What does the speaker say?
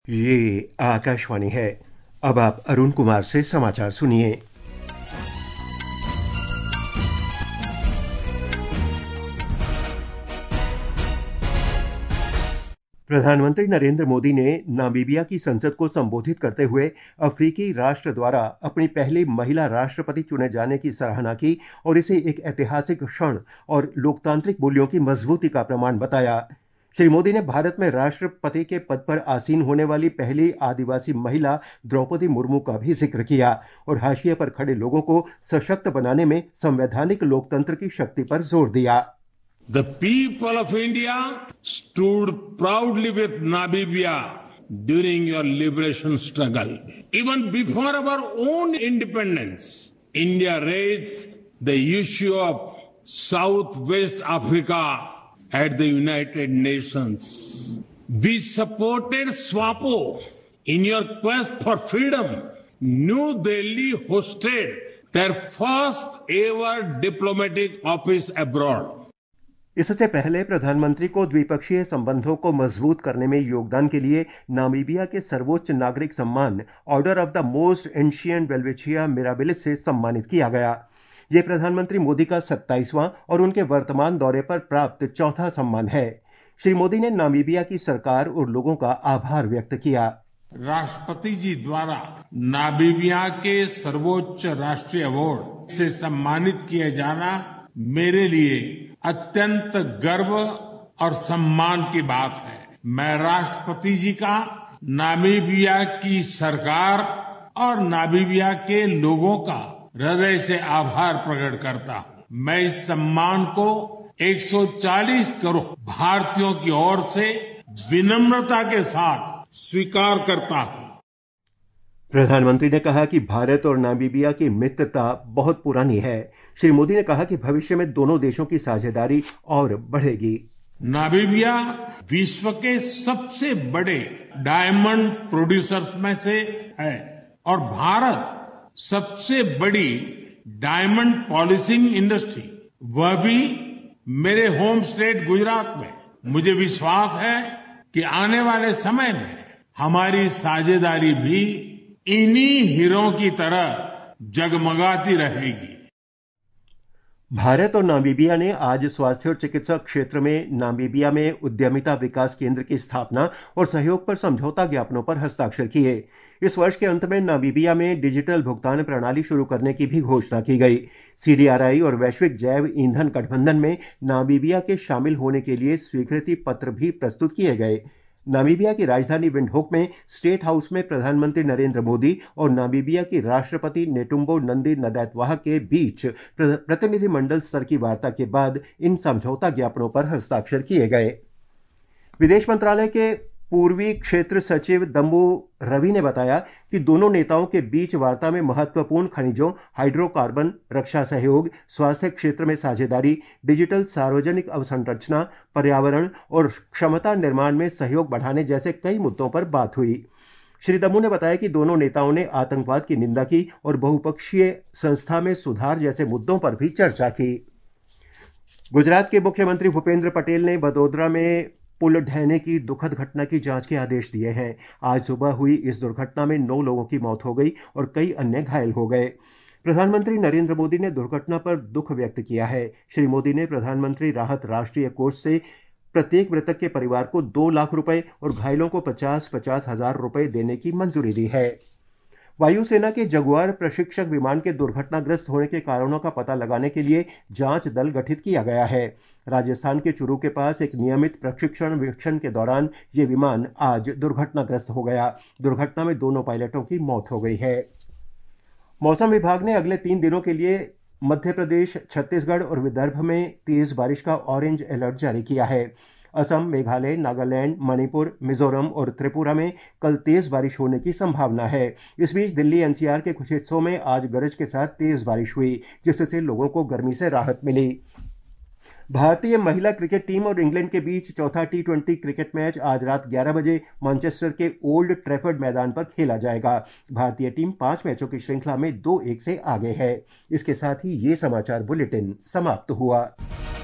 ये आकाशवाणी है। अब आप अरुण कुमार से समाचार सुनिए। प्रधानमंत्री नरेंद्र मोदी ने नामीबिया की संसद को संबोधित करते हुए अफ्रीकी राष्ट्र द्वारा अपनी पहली महिला राष्ट्रपति चुने जाने की सराहना की और इसे एक ऐतिहासिक क्षण और लोकतांत्रिक मूल्यों की मजबूती का प्रमाण बताया। श्री मोदी ने भारत में राष्ट्रपति के पद पर आसीन होने वाली पहली आदिवासी महिला द्रौपदी मुर्मू का भी जिक्र किया और हाशिए पर खड़े लोगों को सशक्त बनाने में संवैधानिक लोकतंत्र की शक्ति पर जोर दिया। The people of India stood proudly with Namibia during your liberation struggle. Even before our own independence, India raised the issue of Southwest Africa at the United Nations. We supported SWAPO in your quest for freedom. New Delhi hosted their first ever diplomatic office abroad. इससे पहले प्रधानमंत्री को द्विपक्षीय संबंधों को मजबूत करने में योगदान के लिए नामीबिया के सर्वोच्च नागरिक सम्मान Order of the Most Ancient Welwitschia Mirabilis से सम्मानित किया गया। ये प्रधानमंत्री मोदी का 27वां और उनके वर्तमान दौरे पर प्राप्त चौथा सम्मान है। श्री मोदी ने नामीबिया की सरकार और लोगों का आभार व्यक्त किया। राष्ट्रपति जी द्वारा नामीबिया के सर्वोच्च राष्ट्रीय अवार्ड से सम्मानित किया जाना मेरे लिए अत्यंत गर्व और सम्मान की बात है। मैं राष्ट्रपति जी का नामीबिया की सरकार और नामीबिया के लोगों का हृदय से आभार प्रकट करता हूं। मैं इस सम्मान को 140 करोड़ भारतीयों की ओर से विनम्रता के साथ स्वीकार करता हूं। प्रधानमंत्री ने कहा कि भारत और नामीबिया की मित्रता बहुत पुरानी है। श्री मोदी ने कहा कि भविष्य में दोनों देशों की साझेदारी और बढ़ेगी। नामीबिया विश्व के सबसे बड़े डायमंड प्रोड्यूसर्स में से है और भारत सबसे बड़ी डायमंड पॉलिशिंग इंडस्ट्री, वह भी मेरे होम स्टेट गुजरात में। मुझे विश्वास है कि आने वाले समय में हमारी साझेदारी भी इन्हीं हीरों की तरह जगमगाती रहेगी। भारत और नामीबिया ने आज स्वास्थ्य और चिकित्सा क्षेत्र में नामीबिया में उद्यमिता विकास केंद्र की स्थापना और सहयोग पर समझौता ज्ञापनों पर हस्ताक्षर किए। इस वर्ष के अंत में नामीबिया में डिजिटल भुगतान प्रणाली शुरू करने की भी घोषणा की गई। सीडीआरआई और वैश्विक जैव ईंधन गठबंधन में नामीबिया के शामिल होने के लिए स्वीकृति पत्र भी प्रस्तुत किए गए। नामीबिया की राजधानी विंडहोक में स्टेट हाउस में प्रधानमंत्री नरेंद्र मोदी और नामीबिया की राष्ट्रपति नेटुम्बो नंदी नदैत्वाह के बीच प्रतिनिधिमंडल स्तर की वार्ता के बाद इन समझौता ज्ञापनों पर हस्ताक्षर किए गए। विदेश मंत्रालय के पूर्वी क्षेत्र सचिव दम्बू रवि ने बताया कि दोनों नेताओं के बीच वार्ता में महत्वपूर्ण खनिजों, हाइड्रोकार्बन, रक्षा सहयोग, स्वास्थ्य क्षेत्र में साझेदारी, डिजिटल सार्वजनिक अवसंरचना, पर्यावरण और क्षमता निर्माण में सहयोग बढ़ाने जैसे कई मुद्दों पर बात हुई। श्री दम्बू ने बताया कि दोनों नेताओं ने आतंकवाद की निंदा की और बहुपक्षीय संस्था में सुधार जैसे मुद्दों पर भी चर्चा की। गुजरात के मुख्यमंत्री भूपेंद्र पटेल ने वडोदरा में पुल ढहने की दुखद घटना की जांच के आदेश दिए हैं। आज सुबह हुई इस दुर्घटना में 9 लोगों की मौत हो गई और कई अन्य घायल हो गए। प्रधानमंत्री नरेंद्र मोदी ने दुर्घटना पर दुख व्यक्त किया है। श्री मोदी ने प्रधानमंत्री राहत राष्ट्रीय कोष से प्रत्येक मृतक के परिवार को 2 लाख रुपए और घायलों को 50-50 हजार रुपए देने की मंजूरी दी है। वायुसेना के जगुआर प्रशिक्षक विमान के दुर्घटनाग्रस्त होने के कारणों का पता लगाने के लिए जांच दल गठित किया गया है। राजस्थान के चुरू के पास एक नियमित प्रशिक्षण वीक्षण के दौरान ये विमान आज दुर्घटनाग्रस्त हो गया। दुर्घटना में दोनों पायलटों की मौत हो गई है। मौसम विभाग ने अगले 3 दिनों के लिए मध्य प्रदेश, छत्तीसगढ़ और विदर्भ में तेज बारिश का ऑरेंज अलर्ट जारी किया है। असम, मेघालय, नागालैंड, मणिपुर, मिजोरम और त्रिपुरा में कल तेज बारिश होने की संभावना है। इस बीच दिल्ली एनसीआर के कुछ हिस्सों में आज गरज के साथ तेज बारिश हुई, जिससे लोगों को गर्मी से राहत मिली। भारतीय महिला क्रिकेट टीम और इंग्लैंड के बीच चौथा T20 क्रिकेट मैच आज रात 11 बजे मैनचेस्टर के ओल्ड ट्रैफर्ड मैदान पर खेला जाएगा। भारतीय टीम 5 मैचों की श्रृंखला में 2-1 से आगे है। इसके साथ ही ये समाचार बुलेटिन समाप्त हुआ।